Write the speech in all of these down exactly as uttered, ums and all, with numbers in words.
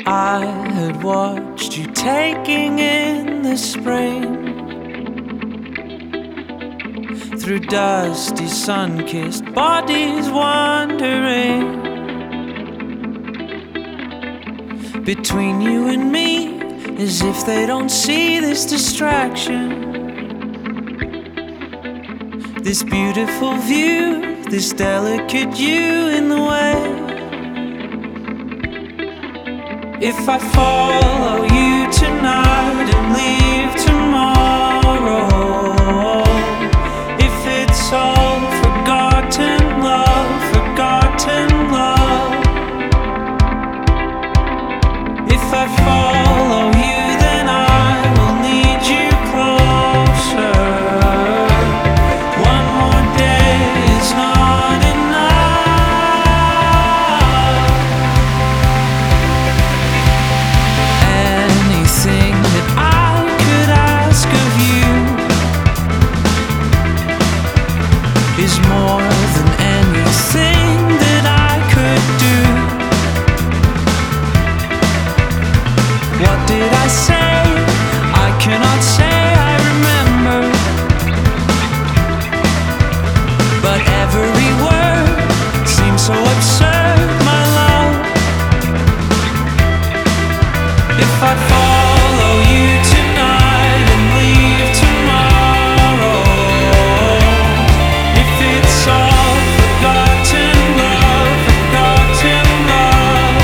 I had watched you taking in the spring through dusty sun-kissed bodies wandering between you and me, as if they don't see this distraction, this beautiful view, this delicate you in the way. If I follow you tonight and leave tomorrow, if it's all forgotten love, forgotten love, if I follow you, then I will need you closer. One more day is not enough. Anything that I could ask of you is more than anything that I could do. What did I say? I cannot say I remember, but every word seems so absurd, my love. If I follow you tonight and leave tomorrow, if it's all forgotten love, forgotten love,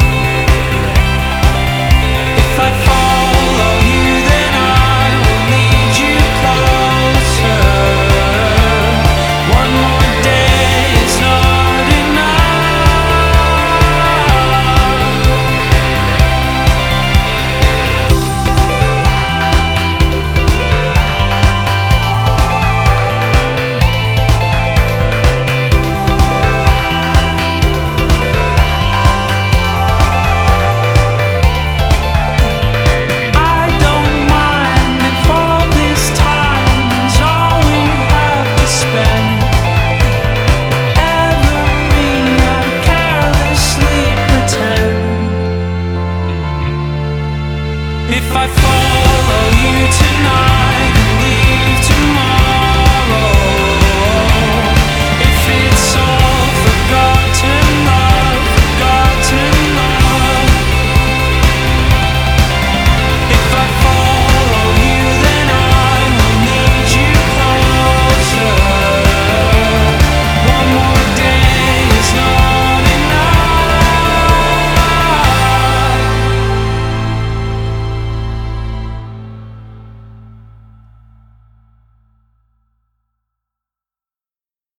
if I follow you, then I will need you closer. One more day is not I don't mind if all this time is all we have to spend. Ever me, I carelessly pretend. If I follow you tonight